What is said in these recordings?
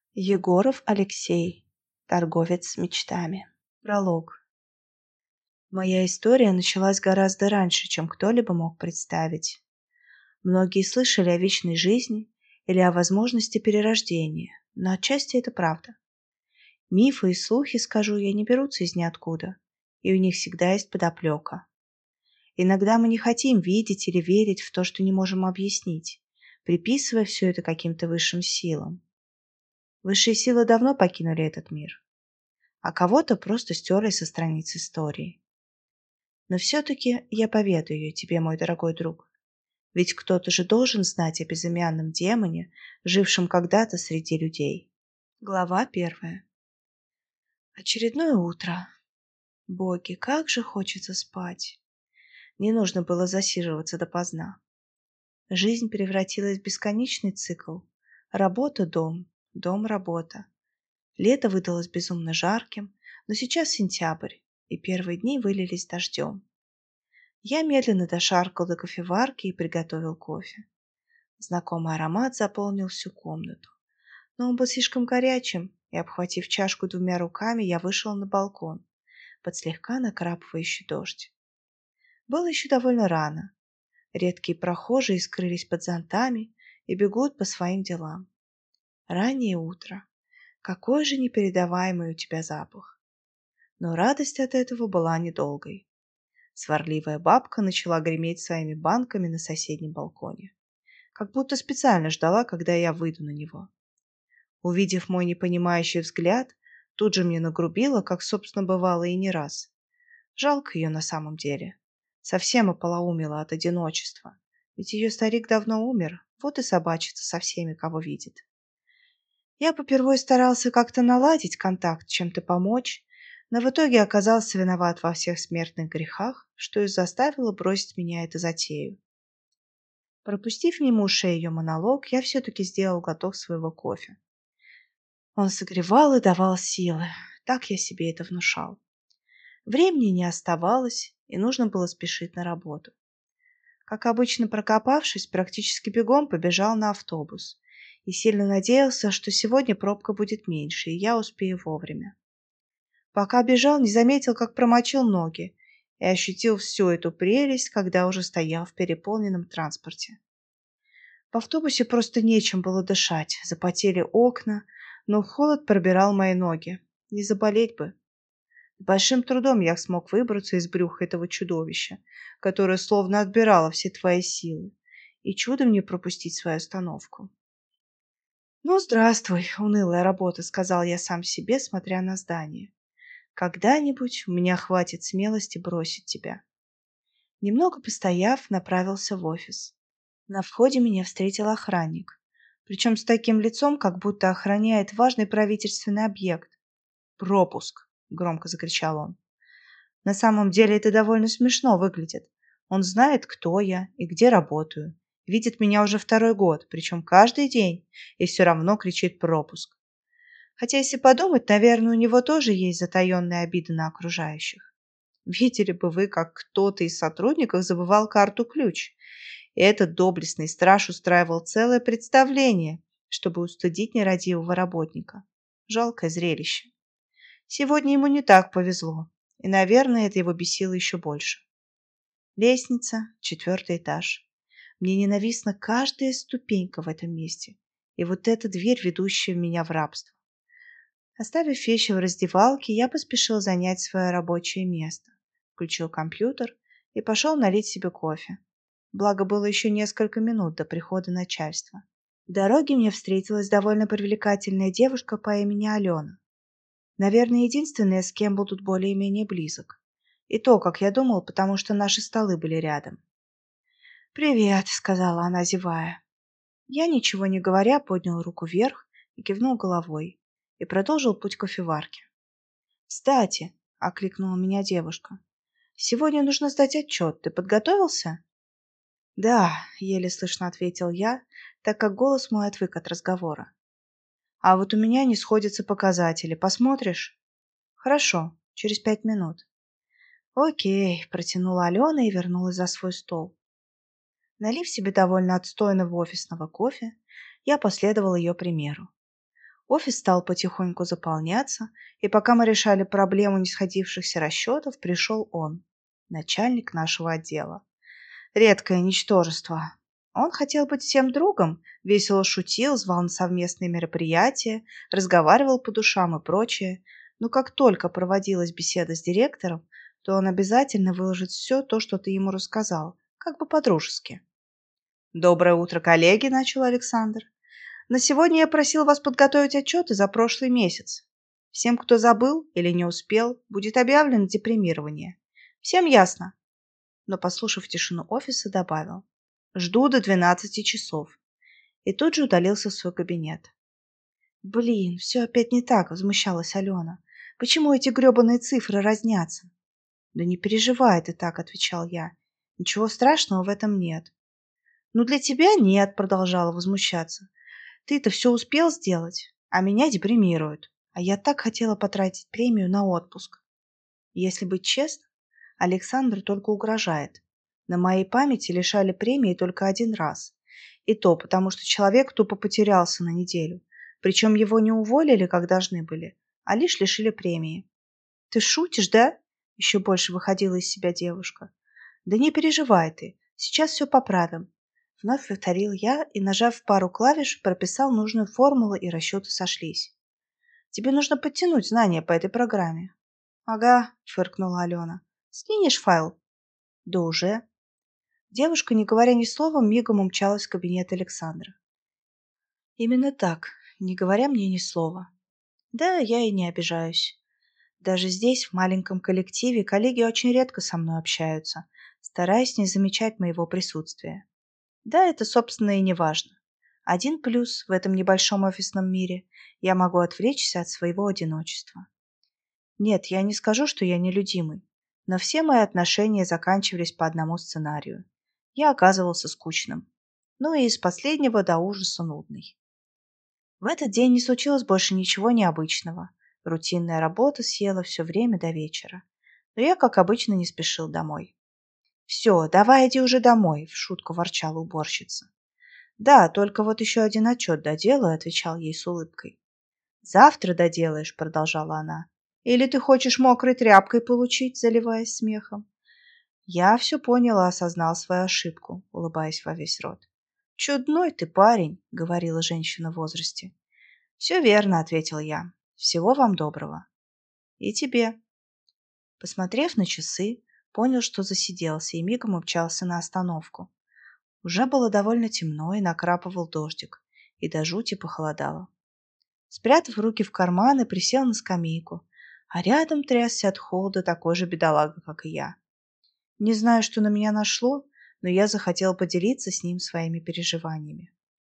Егоров Алексей. Торговец мечтами. Пролог. Моя история началась гораздо раньше, чем кто-либо мог представить. Многие слышали о вечной жизни или о возможности перерождения, но отчасти это правда. Мифы и слухи, скажу я, не берутся из ниоткуда, и у них всегда есть подоплека. Иногда мы не хотим видеть или верить в то, что не можем объяснить, приписывая все это каким-то высшим силам. Высшие силы давно покинули этот мир, а кого-то просто стерли со страниц истории. Но все-таки я поведаю тебе, мой дорогой друг. Ведь кто-то же должен знать о безымянном демоне, жившем когда-то среди людей. Глава 1. Очередное утро. Боги, как же хочется спать. Не нужно было засиживаться допоздна. Жизнь превратилась в бесконечный цикл. Работа-дом, дом-работа. Лето выдалось безумно жарким, но сейчас сентябрь, и первые дни вылились дождем. Я медленно дошаркал до кофеварки и приготовил кофе. Знакомый аромат заполнил всю комнату. Но он был слишком горячим, и, обхватив чашку двумя руками, я вышел на балкон, под слегка накрапывающий дождь. Было еще довольно рано. Редкие прохожие скрылись под зонтами и бегут по своим делам. Раннее утро. Какой же непередаваемый у тебя запах. Но радость от этого была недолгой. Сварливая бабка начала греметь своими банками на соседнем балконе, как будто специально ждала, когда я выйду на него. Увидев мой непонимающий взгляд, тут же мне нагрубила, как, собственно, бывало и не раз. Жалко ее на самом деле. Совсем ополоумела от одиночества. Ведь ее старик давно умер, вот и собачится со всеми, кого видит. Я попервой старался как-то наладить контакт, чем-то помочь, но в итоге оказался виноват во всех смертных грехах, что и заставило бросить меня эту затею. Пропустив мимо ушей ее монолог, я все-таки сделал глоток своего кофе. Он согревал и давал силы. Так я себе это внушал. Времени не оставалось, и нужно было спешить на работу. Как обычно, прокопавшись, практически бегом побежал на автобус и сильно надеялся, что сегодня пробка будет меньше, и я успею вовремя. Пока бежал, не заметил, как промочил ноги, и ощутил всю эту прелесть, когда уже стоял в переполненном транспорте. В автобусе просто нечем было дышать, запотели окна, но холод пробирал мои ноги. Не заболеть бы. С большим трудом я смог выбраться из брюха этого чудовища, которое словно отбирало все твои силы, и чудом не пропустить свою остановку. «Ну, здравствуй, унылая работа», — сказал я сам себе, смотря на здание. «Когда-нибудь у меня хватит смелости бросить тебя». Немного постояв, направился в офис. На входе меня встретил охранник, причем с таким лицом, как будто охраняет важный правительственный объект. «Пропуск!» — громко закричал он. На самом деле это довольно смешно выглядит. Он знает, кто я и где работаю. Видит меня уже второй год, причем каждый день, и все равно кричит пропуск. Хотя, если подумать, наверное, у него тоже есть затаенные обиды на окружающих. Видели бы вы, как кто-то из сотрудников забывал карту-ключ. И этот доблестный страж устраивал целое представление, чтобы устыдить нерадивого работника. Жалкое зрелище. Сегодня ему не так повезло, и, наверное, это его бесило еще больше. Лестница, 4-й этаж. Мне ненавистна каждая ступенька в этом месте, и вот эта дверь, ведущая меня в рабство. Оставив вещи в раздевалке, я поспешил занять свое рабочее место, включил компьютер и пошел налить себе кофе. Благо, было еще несколько минут до прихода начальства. В дороге мне встретилась довольно привлекательная девушка по имени Алена. Наверное, единственная, с кем был тут более-менее близок. И то, как я думал, потому что наши столы были рядом. «Привет», — сказала она, зевая. Я, ничего не говоря, поднял руку вверх и кивнул головой, и продолжил путь к кофеварке. «Кстати», — окликнула меня девушка, — «сегодня нужно сдать отчет. Ты подготовился?» «Да», — еле слышно ответил я, так как голос мой отвык от разговора. «А вот у меня не сходятся показатели. Посмотришь?» «Хорошо, через 5 минут». «Окей», — протянула Алена и вернулась за свой стол. Налив себе довольно отстойного офисного кофе, я последовал ее примеру. Офис стал потихоньку заполняться, и пока мы решали проблему несходившихся расчетов, пришел он, начальник нашего отдела. Редкое ничтожество. Он хотел быть всем другом, весело шутил, звал на совместные мероприятия, разговаривал по душам и прочее. Но как только проводилась беседа с директором, то он обязательно выложит все то, что ты ему рассказал, как бы по-дружески. «Доброе утро, коллеги!» – начал Александр. «На сегодня я просил вас подготовить отчеты за прошлый месяц. Всем, кто забыл или не успел, будет объявлено депримирование. Всем ясно?» Но, послушав тишину офиса, добавил: «Жду до 12 часов». И тут же удалился в свой кабинет. «Блин, все опять не так», — возмущалась Алена. «Почему эти гребаные цифры разнятся?» «Да не переживай ты так», — отвечал я. «Ничего страшного в этом нет». «Ну, для тебя нет», — продолжала возмущаться. «Ты-то все успел сделать, а меня депримирует. А я так хотела потратить премию на отпуск». Если быть честным, Александр только угрожает. На моей памяти лишали премии только один раз. И то потому, что человек тупо потерялся на неделю. Причем его не уволили, как должны были, а лишь лишили премии. «Ты шутишь, да?» – еще больше выходила из себя девушка. «Да не переживай ты, сейчас все поправим». Вновь повторил я и, нажав пару клавиш, прописал нужную формулу, и расчеты сошлись. «Тебе нужно подтянуть знания по этой программе». «Ага», – фыркнула Алена. «Скинешь файл?» «Да уже». Девушка, не говоря ни слова, мигом умчалась в кабинет Александра. Именно так, не говоря мне ни слова. Да, я и не обижаюсь. Даже здесь, в маленьком коллективе, коллеги очень редко со мной общаются, стараясь не замечать моего присутствия. Да, это, собственно, и не важно. Один плюс в этом небольшом офисном мире – я могу отвлечься от своего одиночества. Нет, я не скажу, что я нелюдимый, но все мои отношения заканчивались по одному сценарию. Я оказывался скучным. Ну и из последнего до ужаса нудный. В этот день не случилось больше ничего необычного. Рутинная работа съела все время до вечера. Но я, как обычно, не спешил домой. «Все, давай иди уже домой», — в шутку ворчала уборщица. «Да, только вот еще один отчет доделаю», — отвечал ей с улыбкой. «Завтра доделаешь», — продолжала она. «Или ты хочешь мокрой тряпкой получить», — заливаясь смехом. Я все понял и осознал свою ошибку, улыбаясь во весь рот. «Чудной ты парень», — говорила женщина в возрасте. «Все верно», — ответил я. «Всего вам доброго». «И тебе». Посмотрев на часы, понял, что засиделся, и мигом умчался на остановку. Уже было довольно темно, и накрапывал дождик, и до жути похолодало. Спрятав руки в карманы, присел на скамейку, а рядом трясся от холода такой же бедолага, как и я. Не знаю, что на меня нашло, но я захотел поделиться с ним своими переживаниями.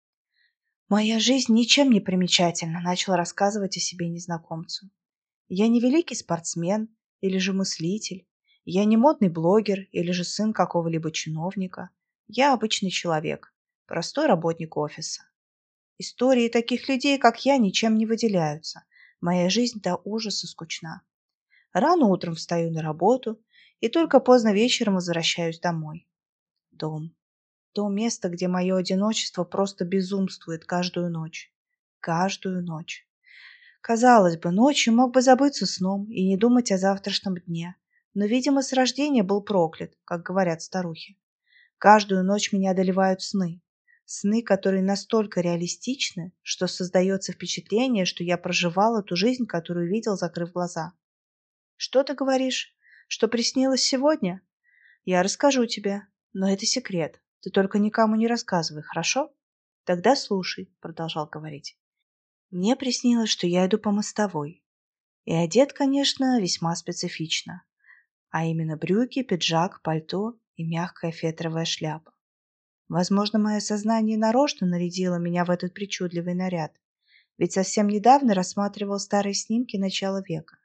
«Моя жизнь ничем не примечательна», — начал рассказывать о себе незнакомцу. «Я не великий спортсмен или же мыслитель, я не модный блогер или же сын какого-либо чиновника. Я обычный человек, простой работник офиса. Истории таких людей, как я, ничем не выделяются. Моя жизнь до ужаса скучна. Рано утром встаю на работу и только поздно вечером возвращаюсь домой. Дом. То место, где мое одиночество просто безумствует каждую ночь. Каждую ночь. Казалось бы, ночью мог бы забыться сном и не думать о завтрашнем дне. Но, видимо, с рождения был проклят, как говорят старухи. Каждую ночь меня одолевают сны. Сны, которые настолько реалистичны, что создается впечатление, что я проживал эту жизнь, которую видел, закрыв глаза. Что ты говоришь? Что приснилось сегодня? Я расскажу тебе, но это секрет. Ты только никому не рассказывай, хорошо? Тогда слушай, продолжал говорить. Мне приснилось, что я иду по мостовой. И одет, конечно, весьма специфично. А именно брюки, пиджак, пальто и мягкая фетровая шляпа. Возможно, мое сознание нарочно нарядило меня в этот причудливый наряд, ведь совсем недавно рассматривал старые снимки начала века.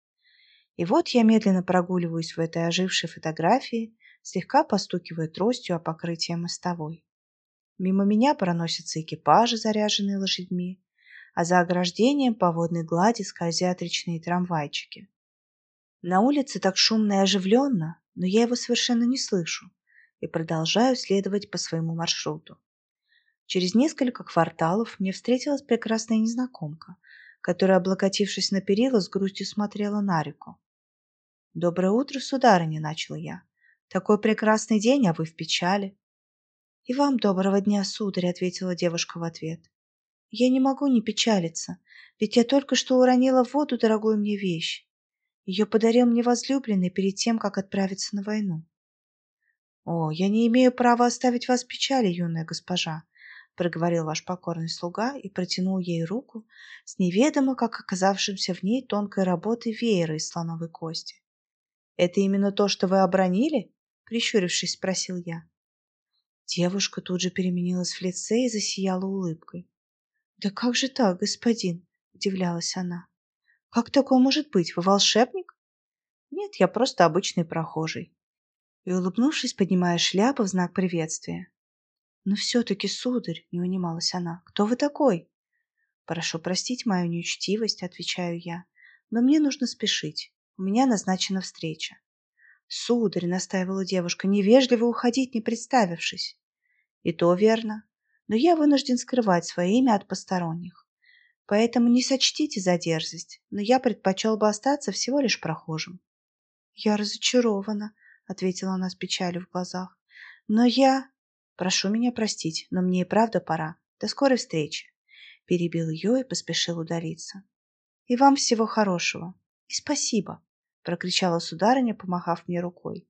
И вот я медленно прогуливаюсь в этой ожившей фотографии, слегка постукивая тростью о покрытие мостовой. Мимо меня проносятся экипажи, заряженные лошадьми, а за ограждением по водной глади скользят речные трамвайчики. На улице так шумно и оживленно, но я его совершенно не слышу и продолжаю следовать по своему маршруту. Через несколько кварталов мне встретилась прекрасная незнакомка, которая, облокотившись на перила, с грустью смотрела на реку. «Доброе утро, сударыня», — начал я. «Такой прекрасный день, а вы в печали». «И вам доброго дня, сударь», — ответила девушка в ответ. «Я не могу не печалиться, ведь я только что уронила в воду дорогую мне вещь. Ее подарил мне возлюбленный перед тем, как отправиться на войну». «О, я не имею права оставить вас в печали, юная госпожа», — проговорил ваш покорный слуга и протянул ей руку с неведомо как оказавшимся в ней тонкой работы веера из слоновой кости. «Это именно то, что вы обронили?» — прищурившись, спросил я. Девушка тут же переменилась в лице и засияла улыбкой. «Да как же так, господин?» — удивлялась она. «Как такое может быть? Вы волшебник?» «Нет, я просто обычный прохожий». И, улыбнувшись, поднимая шляпу в знак приветствия. «Но все-таки, сударь», — не унималась она, — «кто вы такой?» «Прошу простить мою неучтивость», — отвечаю я, — «но мне нужно спешить. У меня назначена встреча». «Сударь», — настаивала девушка, — «невежливо уходить, не представившись». «И то верно. Но я вынужден скрывать свое имя от посторонних. Поэтому не сочтите за дерзость, но я предпочел бы остаться всего лишь прохожим». «Я разочарована», — ответила она с печалью в глазах. «Но я...» «Прошу меня простить, но мне и правда пора. До скорой встречи», — перебил ее и поспешил удалиться. «И вам всего хорошего. И спасибо», — прокричала сударыня, помахав мне рукой.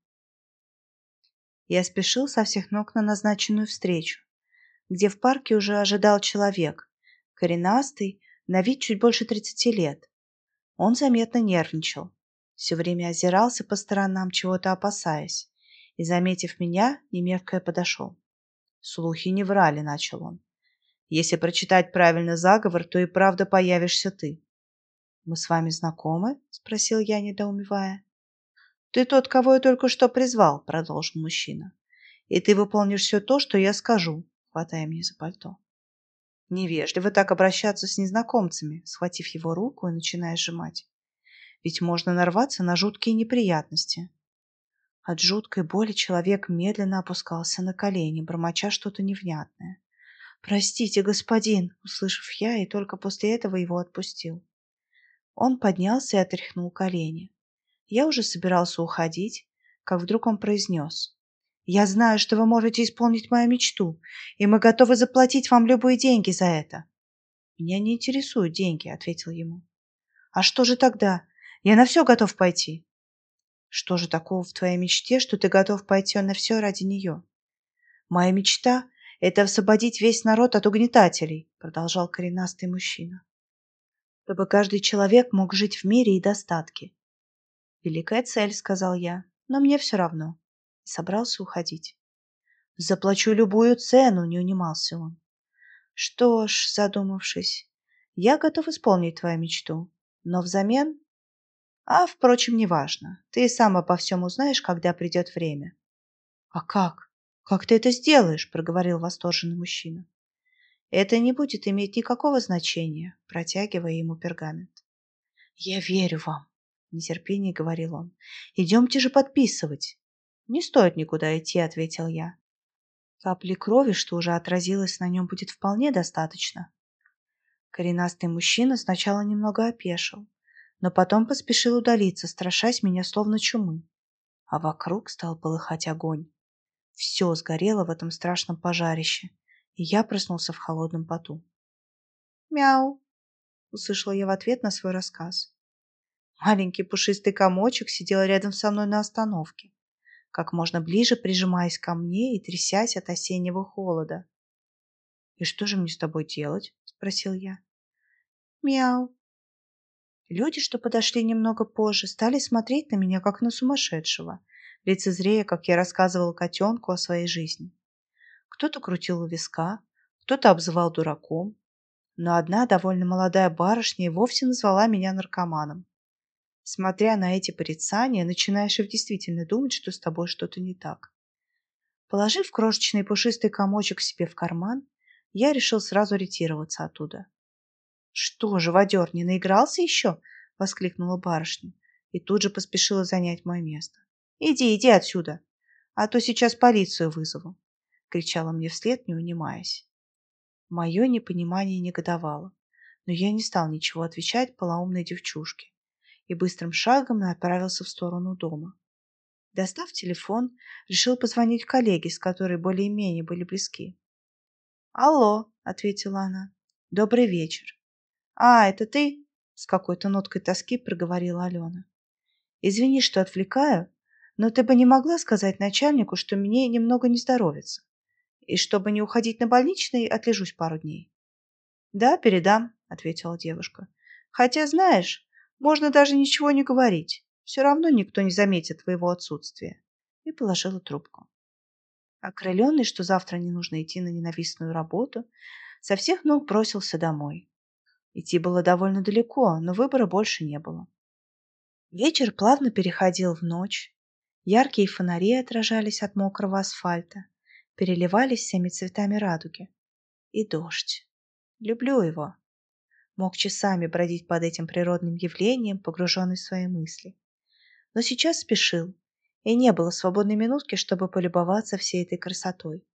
Я спешил со всех ног на назначенную встречу, где в парке уже ожидал человек, коренастый, на вид чуть больше 30 лет. Он заметно нервничал, все время озирался по сторонам, чего-то опасаясь, и, заметив меня, немевкая подошел. «Слухи не врали», — начал он. «Если прочитать правильно заговор, то и правда появишься ты». «Мы с вами знакомы?» — спросил я, недоумевая. «Ты тот, кого я только что призвал», — продолжил мужчина. «И ты выполнишь все то, что я скажу», — хватая мне за пальто. Невежливо так обращаться с незнакомцами, схватив его руку и начиная сжимать. Ведь можно нарваться на жуткие неприятности. От жуткой боли человек медленно опускался на колени, бормоча что-то невнятное. «Простите, господин!» — услышав я, и только после этого его отпустил. Он поднялся и отряхнул колени. Я уже собирался уходить, как вдруг он произнес. «Я знаю, что вы можете исполнить мою мечту, и мы готовы заплатить вам любые деньги за это». «Меня не интересуют деньги», — ответил ему. «А что же тогда? Я на все готов пойти». «Что же такого в твоей мечте, что ты готов пойти на все ради нее?» «Моя мечта — это освободить весь народ от угнетателей», — продолжал коренастый мужчина. «Чтобы каждый человек мог жить в мире и достатке». «Великая цель», — сказал я, — «но мне все равно». И собрался уходить. «Заплачу любую цену», — не унимался он. «Что ж», — задумавшись, — «я готов исполнить твою мечту, но взамен...» «А, впрочем, неважно. Ты и сам обо всем узнаешь, когда придет время». «А как? Как ты это сделаешь?» — проговорил восторженный мужчина. «Это не будет иметь никакого значения», — протягивая ему пергамент. «Я верю вам», — в нетерпении говорил он. «Идемте же подписывать». «Не стоит никуда идти», — ответил я. «Капли крови, что уже отразилось на нем, будет вполне достаточно». Коренастый мужчина сначала немного опешил, но потом поспешил удалиться, страшась меня словно чумы. А вокруг стал полыхать огонь. Все сгорело в этом страшном пожарище, и я проснулся в холодном поту. «Мяу!» — услышала я в ответ на свой рассказ. Маленький пушистый комочек сидел рядом со мной на остановке, как можно ближе прижимаясь ко мне и трясясь от осеннего холода. «И что же мне с тобой делать?» — спросил я. «Мяу!» Люди, что подошли немного позже, стали смотреть на меня, как на сумасшедшего, лицезрея, как я рассказывала котенку о своей жизни. Кто-то крутил у виска, кто-то обзывал дураком, но одна довольно молодая барышня и вовсе назвала меня наркоманом. Смотря на эти порицания, начинаешь и действительно думать, что с тобой что-то не так. Положив крошечный пушистый комочек себе в карман, я решил сразу ретироваться оттуда. «Что, живодер, не наигрался еще?» — воскликнула барышня и тут же поспешила занять мое место. «Иди отсюда, а то сейчас полицию вызову!» — кричала мне вслед, не унимаясь. Мое непонимание негодовало, но я не стал ничего отвечать полоумной девчушке и быстрым шагом направился в сторону дома. Достав телефон, решил позвонить коллеге, с которой более-менее были близки. «Алло», — ответила она. «Добрый вечер». «А, это ты?» — с какой-то ноткой тоски проговорила Алена. «Извини, что отвлекаю, но ты бы не могла сказать начальнику, что мне немного не здоровится, и чтобы не уходить на больничный, отлежусь пару дней». «Да, передам», — ответила девушка. «Хотя, знаешь, можно даже ничего не говорить. Все равно никто не заметит твоего отсутствия». И положила трубку. Окрыленный, что завтра не нужно идти на ненавистную работу, со всех ног бросился домой. Идти было довольно далеко, но выбора больше не было. Вечер плавно переходил в ночь. Яркие фонари отражались от мокрого асфальта, переливались всеми цветами радуги. И дождь. Люблю его. Мог часами бродить под этим природным явлением, погруженный в свои мысли. Но сейчас спешил, и не было свободной минутки, чтобы полюбоваться всей этой красотой.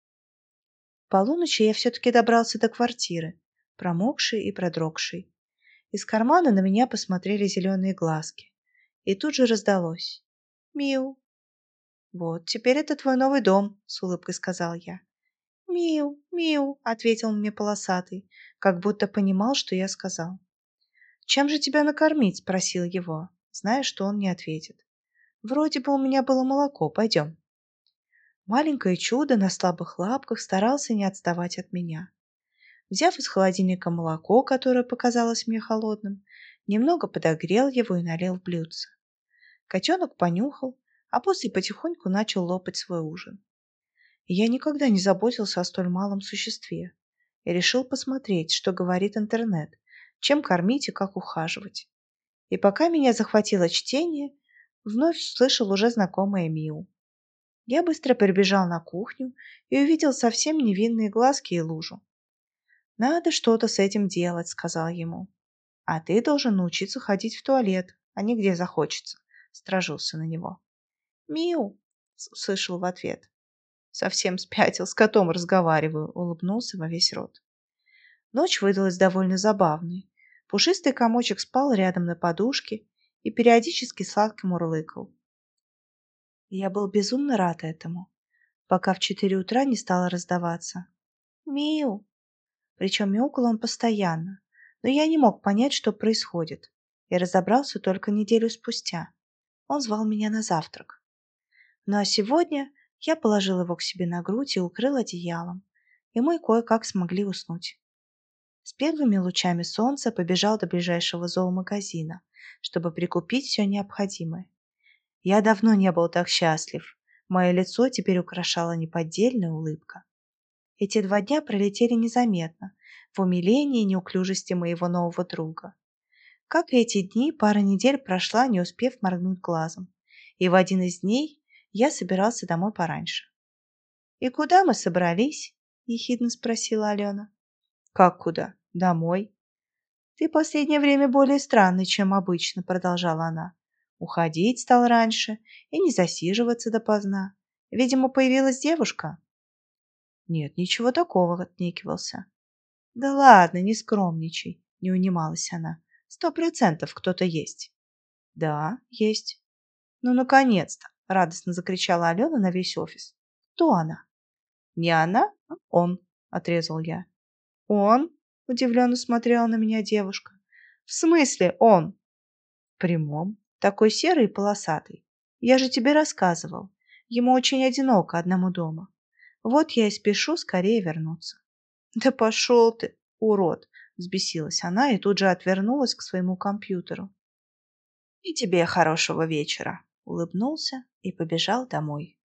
К полуночи я все-таки добрался до квартиры, промокший и продрогший. Из кармана на меня посмотрели зеленые глазки. И тут же раздалось: «Миу». «Вот, теперь это твой новый дом», — с улыбкой сказал я. «Миу, миу», — ответил мне полосатый, как будто понимал, что я сказал. «Чем же тебя накормить?» — спросил его, зная, что он не ответит. «Вроде бы у меня было молоко, пойдем». Маленькое чудо на слабых лапках старался не отставать от меня. Взяв из холодильника молоко, которое показалось мне холодным, немного подогрел его и налил в блюдце. Котенок понюхал, а после потихоньку начал лопать свой ужин. И я никогда не заботился о столь малом существе и решил посмотреть, что говорит интернет, чем кормить и как ухаживать. И пока меня захватило чтение, вновь услышал уже знакомое Миу. Я быстро прибежал на кухню и увидел совсем невинные глазки и лужу. «Надо что-то с этим делать», — сказал ему. «А ты должен научиться ходить в туалет, а не где захочется», — стражился на него. «Миу», — услышал в ответ. «Совсем спятил, с котом разговариваю», — улыбнулся во весь рот. Ночь выдалась довольно забавной. Пушистый комочек спал рядом на подушке и периодически сладко мурлыкал. Я был безумно рад этому, пока в 4 утра не стало раздаваться «Миу». Причем мяукал он постоянно, но я не мог понять, что происходит, и разобрался только неделю спустя. Он звал меня на завтрак. Ну а сегодня я положил его к себе на грудь и укрыл одеялом, и мы кое-как смогли уснуть. С первыми лучами солнца побежал до ближайшего зоомагазина, чтобы прикупить все необходимое. Я давно не был так счастлив. Мое лицо теперь украшала неподдельная улыбка. Эти 2 дня пролетели незаметно, в умилении и неуклюжести моего нового друга. Как и эти дни, пара недель прошла, не успев моргнуть глазом. И в один из дней я собирался домой пораньше. «И куда мы собрались?» – ехидно спросила Алена. «Как куда? Домой?» «Ты последнее время более странный, чем обычно», – продолжала она. «Уходить стал раньше и не засиживаться допоздна. Видимо, появилась девушка». «Нет, ничего такого», — отнекивался. «Да ладно, не скромничай», — не унималась она. «100% кто-то есть». «Да, есть». «Ну, наконец-то!» — радостно закричала Алена на весь офис. «Кто она?» «Не она, а он», — отрезал я. «Он?» — удивленно смотрела на меня девушка. «В смысле он?» «В прямом. Такой серый и полосатый. Я же тебе рассказывал. Ему очень одиноко одному дома. Вот я и спешу скорее вернуться». «Да пошел ты, урод!» — взбесилась она и тут же отвернулась к своему компьютеру. «И тебе хорошего вечера!» — улыбнулся и побежал домой.